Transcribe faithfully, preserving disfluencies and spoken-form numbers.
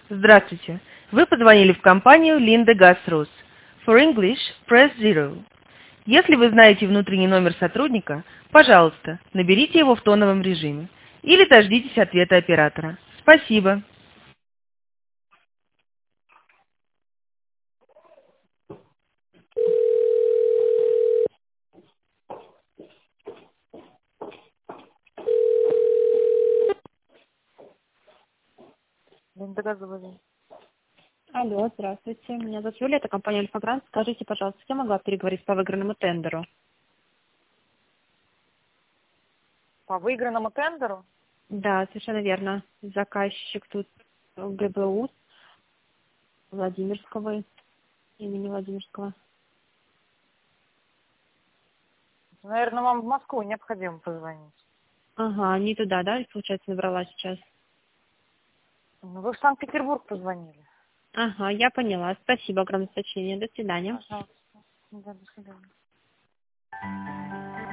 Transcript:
Здравствуйте. Вы позвонили в компанию Linde Gasros. For English, press zero. Если вы знаете внутренний номер сотрудника, пожалуйста, наберите его в тоновом режиме или дождитесь ответа оператора. Спасибо. Линда Газовая. Алло, здравствуйте. Меня зовут Юлия, это компания Альфа-Грант. Скажите, пожалуйста, с кем могла переговорить по выигранному тендеру? По выигранному тендеру? Да, совершенно верно. Заказчик тут ГБУ Владимирского, имени Владимирского. Наверное, вам в Москву необходимо позвонить. Ага, не туда, да, получается, набрала сейчас? Ну, вы в Санкт-Петербург позвонили. Ага, я поняла. Спасибо огромное за сообщение. До свидания. Пожалуйста. Да, до свидания.